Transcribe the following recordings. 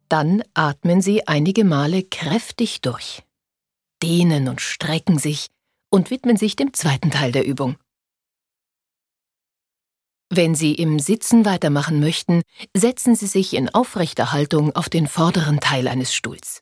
Dann atmen Sie einige Male kräftig durch, dehnen und strecken sich und widmen sich dem zweiten Teil der Übung. Wenn Sie im Sitzen weitermachen möchten, setzen Sie sich in aufrechter Haltung auf den vorderen Teil eines Stuhls.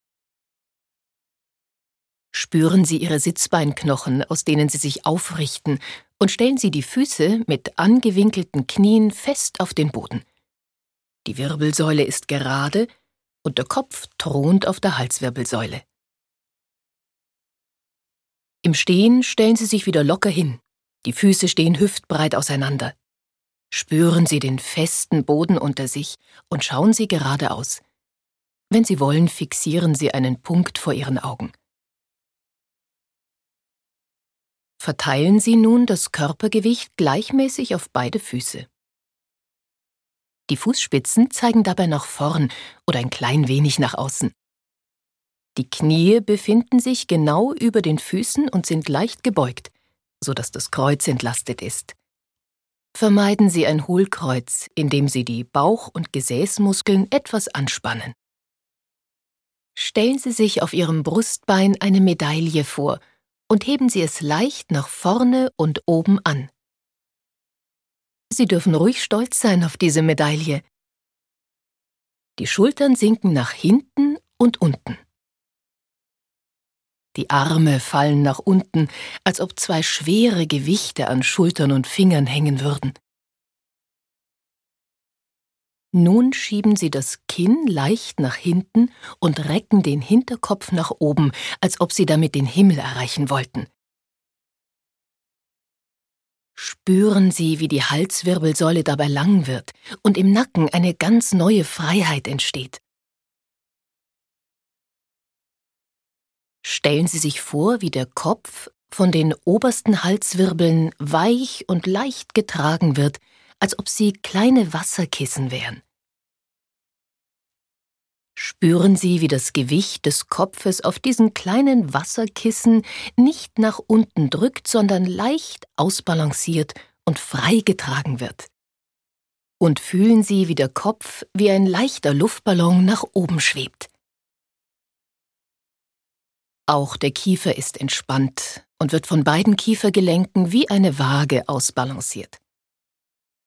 Spüren Sie Ihre Sitzbeinknochen, aus denen Sie sich aufrichten, und stellen Sie die Füße mit angewinkelten Knien fest auf den Boden. Die Wirbelsäule ist gerade und der Kopf thront auf der Halswirbelsäule. Im Stehen stellen Sie sich wieder locker hin. Die Füße stehen hüftbreit auseinander. Spüren Sie den festen Boden unter sich und schauen Sie geradeaus. Wenn Sie wollen, fixieren Sie einen Punkt vor Ihren Augen. Verteilen Sie nun das Körpergewicht gleichmäßig auf beide Füße. Die Fußspitzen zeigen dabei nach vorn oder ein klein wenig nach außen. Die Knie befinden sich genau über den Füßen und sind leicht gebeugt, sodass das Kreuz entlastet ist. Vermeiden Sie ein Hohlkreuz, indem Sie die Bauch- und Gesäßmuskeln etwas anspannen. Stellen Sie sich auf Ihrem Brustbein eine Medaille vor und heben Sie es leicht nach vorne und oben an. Sie dürfen ruhig stolz sein auf diese Medaille. Die Schultern sinken nach hinten und unten. Die Arme fallen nach unten, als ob zwei schwere Gewichte an Schultern und Fingern hängen würden. Nun schieben Sie das Kinn leicht nach hinten und recken den Hinterkopf nach oben, als ob Sie damit den Himmel erreichen wollten. Spüren Sie, wie die Halswirbelsäule dabei lang wird und im Nacken eine ganz neue Freiheit entsteht. Stellen Sie sich vor, wie der Kopf von den obersten Halswirbeln weich und leicht getragen wird, als ob sie kleine Wasserkissen wären. Spüren Sie, wie das Gewicht des Kopfes auf diesen kleinen Wasserkissen nicht nach unten drückt, sondern leicht ausbalanciert und frei getragen wird. Und fühlen Sie, wie der Kopf wie ein leichter Luftballon nach oben schwebt. Auch der Kiefer ist entspannt und wird von beiden Kiefergelenken wie eine Waage ausbalanciert.